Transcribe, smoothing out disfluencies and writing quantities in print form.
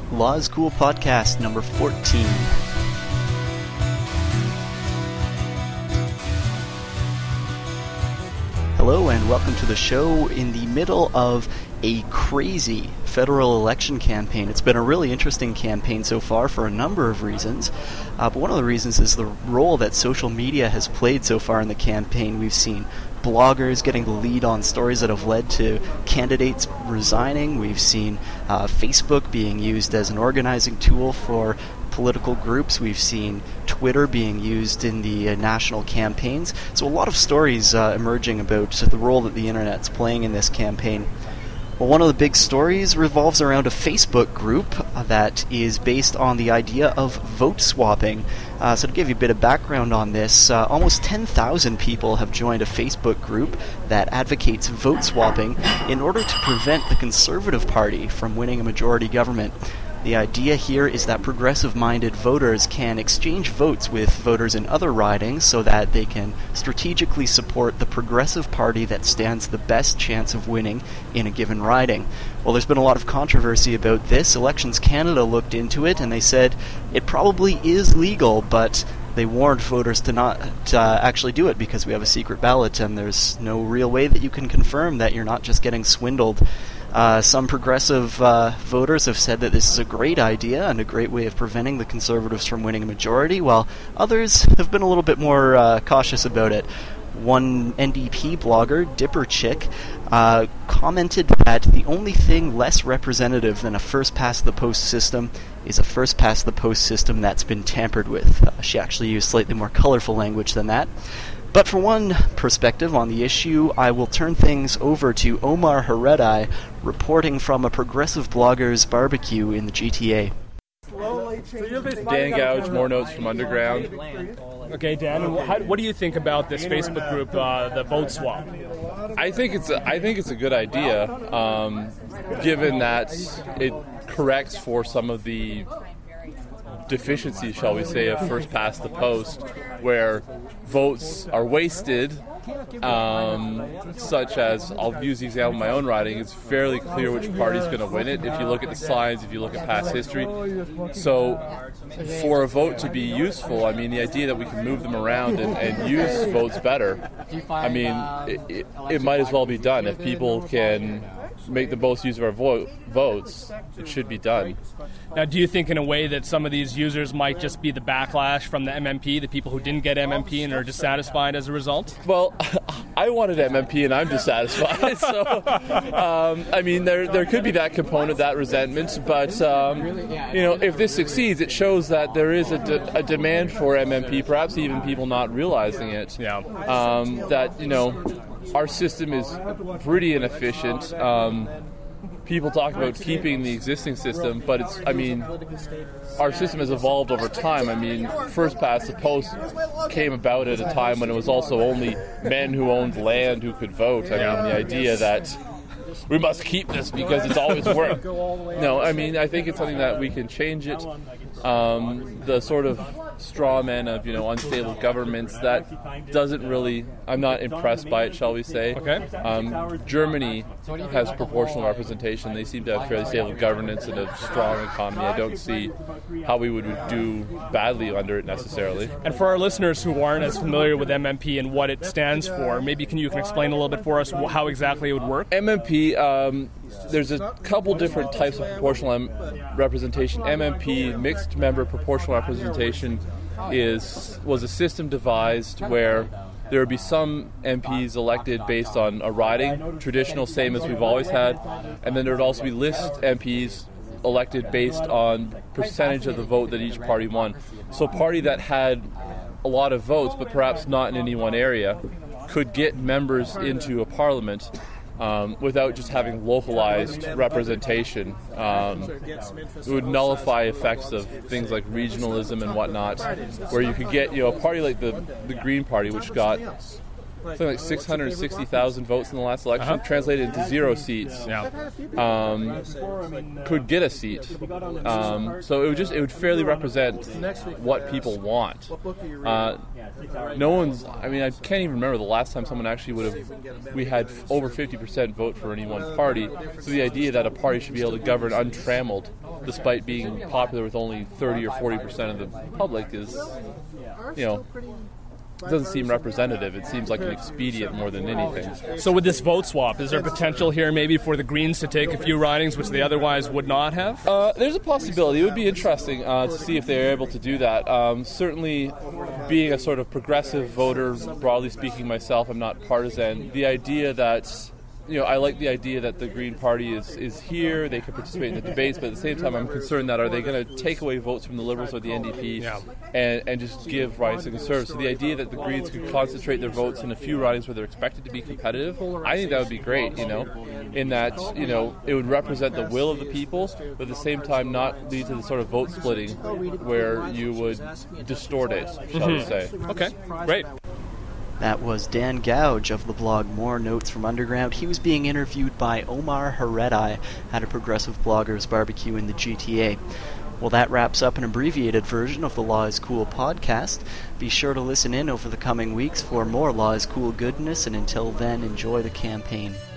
Law is Cool podcast number 14. Hello and welcome to the show in the middle of a crazy federal election campaign. It's been a really interesting campaign so far for a number of reasons, but one of the reasons is the role that social media has played so far in the campaign. We've seen bloggers getting the lead on stories that have led to candidates resigning. We've seen Facebook being used as an organizing tool for political groups. We've seen Twitter being used in the national campaigns. So a lot of stories emerging about the role that the internet's playing in this campaign. Well, one of the big stories revolves around a Facebook group that is based on the idea of vote swapping. So to give you a bit of background on this, almost 10,000 people have joined a Facebook group that advocates vote swapping in order to prevent the Conservative Party from winning a majority government. The idea here is that progressive-minded voters can exchange votes with voters in other ridings so that they can strategically support the Progressive Party that stands the best chance of winning in a given riding. Well, there's been a lot of controversy about this. Elections Canada looked into it and they said it probably is legal, but they warned voters to not actually do it because we have a secret ballot and there's no real way that you can confirm that you're not just getting swindled. Some progressive voters have said that this is a great idea and a great way of preventing the Conservatives from winning a majority, while others have been a little bit more cautious about it. One NDP blogger, Dipper Chick, commented that the only thing less representative than a first-past-the-post system is a first-past-the-post system that's been tampered with. She actually used slightly more colorful language than that. But for one perspective on the issue, I will turn things over to Omar Heredai, reporting from a progressive blogger's barbecue in the GTA. Dan Gouge, more notes from Underground. Okay, Dan, what do you think about this Facebook group, the Vote Swap? I think it's a good idea, given that it corrects for some of the deficiencies, shall we say, of first past the post, where votes are wasted, such as, I'll use the example of my own riding, it's fairly clear which party's going to win it if you look at the signs, if you look at past history. So for a vote to be useful, I mean, the idea that we can move them around and use votes better, I mean, it might as well be done. If people can make the most use of our votes, it should be done. Now, do you think in a way that some of these users might just be the backlash from the MMP, the people who didn't get MMP and are dissatisfied as a result? Well, I wanted MMP and I'm dissatisfied. So, I mean, there could be that component, that resentment, but, if this succeeds, it shows that there is a demand for MMP, perhaps even people not realizing it. Yeah. Our system is pretty inefficient. People talk about keeping the existing system, but our system has evolved over time. I mean, first past the post came about at a time when it was also only men who owned land who could vote. I mean, the idea that we must keep this because it's always worked. No, I mean, I think it's something that we can change it. The sort of straw man of, unstable governments, that doesn't really, I'm not impressed by it, shall we say. Okay. Germany has proportional representation. They seem to have fairly stable governance and a strong economy. I don't see how we would do badly under it necessarily. And for our listeners who aren't as familiar with MMP and what it stands for, maybe you can explain a little bit for us how exactly it would work? MMP, there's a couple different types of proportional representation. MMP, mixed member proportional representation, was a system devised where there would be some MPs elected based on a riding, traditional, same as we've always had, and then there would also be list MPs elected based on percentage of the vote that each party won. So a party that had a lot of votes, but perhaps not in any one area, could get members into a parliament without just having localized representation. It would nullify effects of things like regionalism and whatnot, where you could get a party like the Green Party, which got something like 660,000 votes in the last election, translated into 0 seats, could get a seat. So it would fairly represent what people want. No one's. I mean, I can't even remember the last time someone actually we had over 50% vote for any one party. So the idea that a party should be able to govern untrammeled, despite being popular with only 30 or 40% of the public, is, doesn't seem representative. It seems like an expedient more than anything. So with this vote swap, is there potential here maybe for the Greens to take a few ridings which they otherwise would not have? There's a possibility. It would be interesting to see if they're able to do that. Certainly, being a sort of progressive voter, broadly speaking myself, I'm not partisan. The idea that I like the idea that the Green Party is here, they can participate in the debates, but at the same time I'm concerned that are they going to take away votes from the Liberals or the NDP and just give ridings to Conservatives. So the idea that the Greens could concentrate their votes in a few ridings where they're expected to be competitive, I think that would be great, in that, it would represent the will of the people, but at the same time not lead to the sort of vote splitting where you would distort it, shall we say. Okay, great. That was Dan Gouge of the blog More Notes from Underground. He was being interviewed by Omar Haredai at a Progressive Bloggers Barbecue in the GTA. Well, that wraps up an abbreviated version of the Law is Cool podcast. Be sure to listen in over the coming weeks for more Law is Cool goodness, and until then, enjoy the campaign.